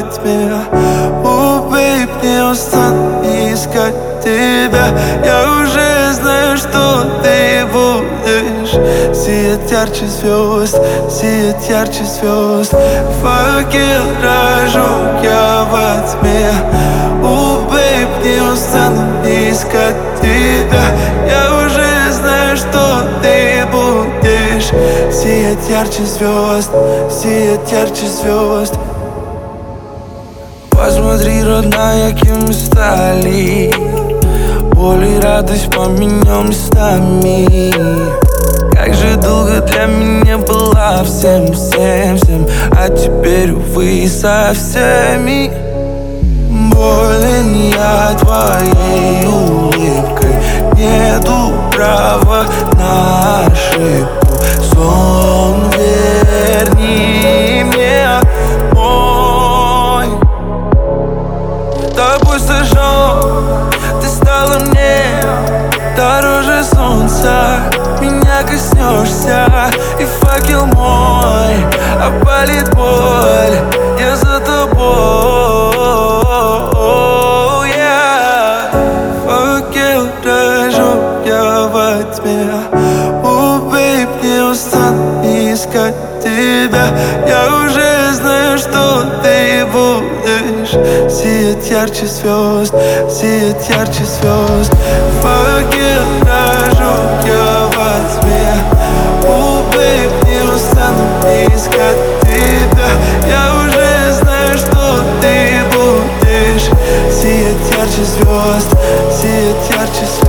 тьме. Бейб, не устану искать тебя. Я уже знаю, что ты будешь сиять ярче звезд, сиять ярче звезд. Факел зажег я во тьме. Бейб, не устану искать тебя. Я уже знаю, что ты будешь сиять ярче звезд, сиять ярче звезд. Посмотри, родная, кем мы стали. Боль и радость поменял местами. Как же долго для меня была всем, всем, всем, а теперь, увы, со всеми. Болен я твоей улыбкой. Нету права на ошибку. Сон, верни мне мой. Тобой сожжен, ты стала мне дороже солнца. Меня коснешься, и факел мой опалит боль. Я за тобой. Факел зажег я во тьме. Бейб, не устану искать тебя. Я уже знаю, что ты будешь сиять ярче звезд, сиять ярче звезд. Факел зажег я во тьме. Бейб, не устану искать тебя. Я уже знаю, что ты будешь сиять ярче звезд, сиять ярче звезд.